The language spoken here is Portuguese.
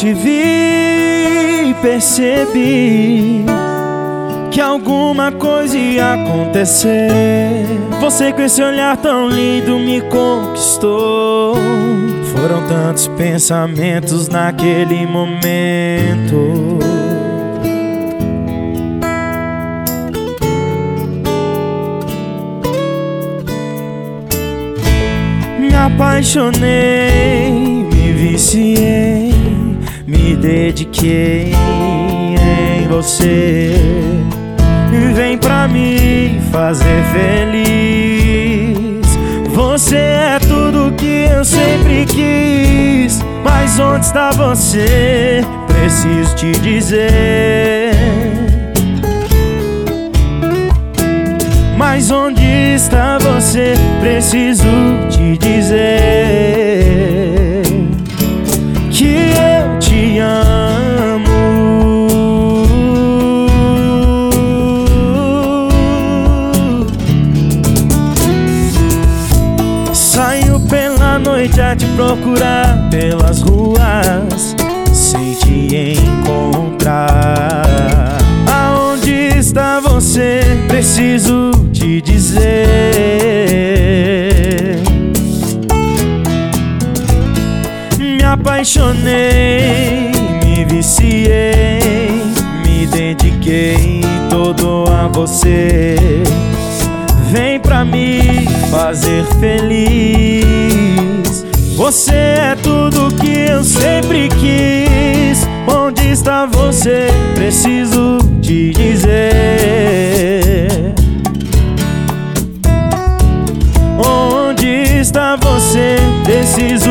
te vi, percebi que alguma coisa ia acontecer. Você com esse olhar tão lindo me conquistou. Foram tantos pensamentos naquele momento. Me apaixonei, me viciei, me dediquei em você. Vem pra me fazer feliz. Você é tudo que eu sempre quis. Mas onde está você? Preciso te dizer. Mas onde está você? Preciso te dizer que eu te amo. Saio pela noite a te procurar pelas ruas, sem te encontrar. Aonde está você? Preciso te dizer. Me apaixonei, me viciei, me dediquei todo a você. Vem pra me fazer feliz. Você é tudo que eu sempre quis. Onde está você? Preciso te dizer. Onde está você? Preciso